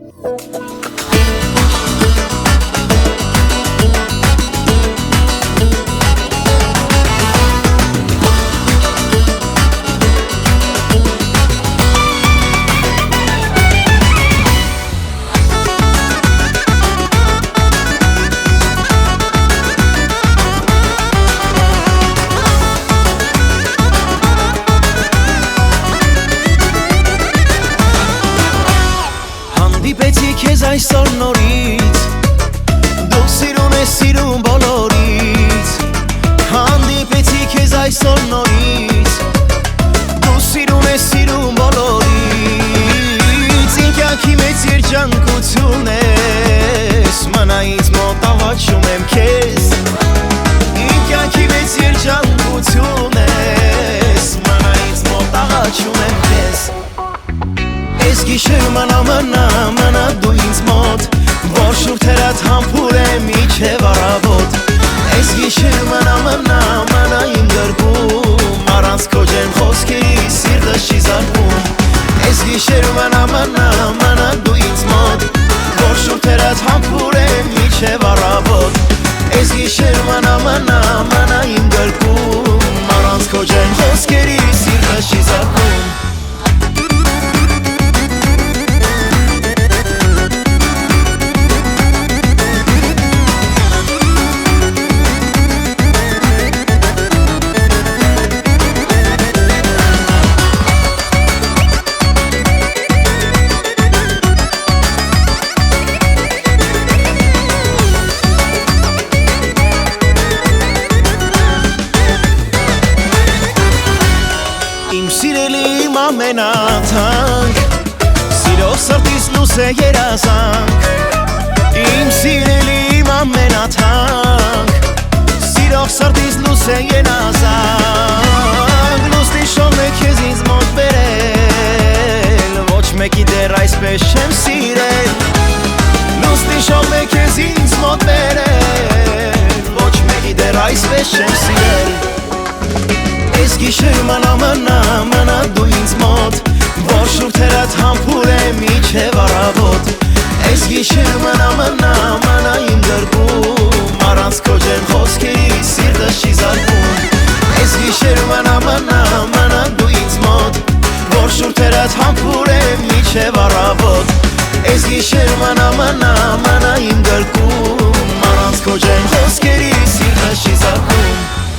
Քեզ այսօր նորից դու սիրուն ես սիրուն բոլորից Հանդիպեցի քեզ այսօր նորից դու սիրուն ես սիրուն բոլորից Իմ կյանքի մեծ երջանկություն ես Մնա ինձ մոտ ավաչում եմ քեզ Իմ կյանքի մեծ երջանկություն ես Մնա ինձ մոտ ավաչում եմ քեզ Ես գիշեր մնա դու ինձ մոտ Որ շուրթերդ համբուր է միջև առավոտ Ես գիշեր մնա իմ գրկում Առանց քո ջերմ խոսքերի սիրտս չի զարկում Ես գիշեր մնա դու ինձ մոտ Որ շուրթերդ համբուր է միջև առավոտ Ես գիշեր մնա իմ գրկում Առանց քո ջերմ խոսքերի սիրտս չի զարկում Իմ ամենաթանկ Սիրով սրտիս լույս է երազանք Իմ սիրելի իմ ամենաթանկ Սիրով սրտիս լույս է երազանք Լուսնի շողն է քեզ ինձ մոտ բերել Ոչ մեկի դեռ այսպես չեմ սիրել Լուսնի շողն է քեզ ինձ մոտ բերել Ոչ մեկի դեռ այսպես չեմ սիրել Ես գիշեր մնա դու ինձ մոտ Որ շուրթերդ համբուր է միջև առավոտ Ես գիշեր մնա իմ գրկում Առանց քո ջերմ խոսքերի սիրտս չի զարկում Ես գիշեր մնա դու ինձ մոտ Որ շուրթերդ համբուր է միջև առավոտ Ես գիշեր մնա իմ գրկում Առանց քո ջերմ խոսքերի սիրտս չի զարկում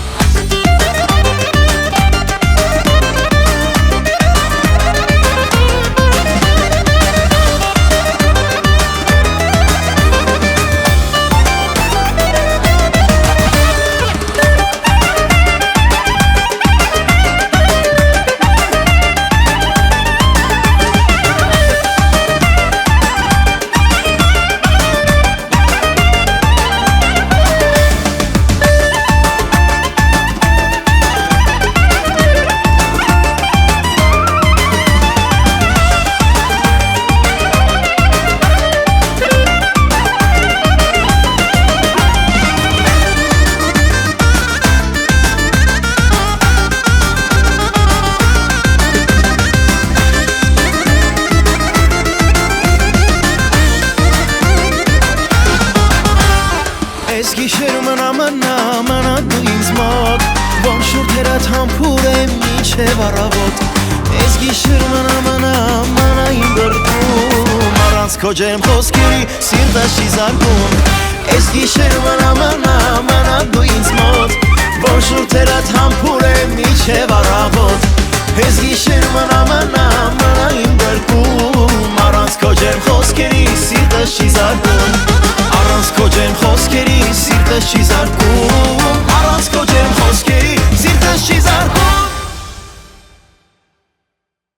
Ես գիշեր մնա դու ինձ մոտ Որ շուրթերդ համբուր է միջև առավոտ Ես գիշեր մնա իմ գրկում Առանց քո ջերմ խոսքերի սիրտս չի զարկում Ես գիշեր մնա դու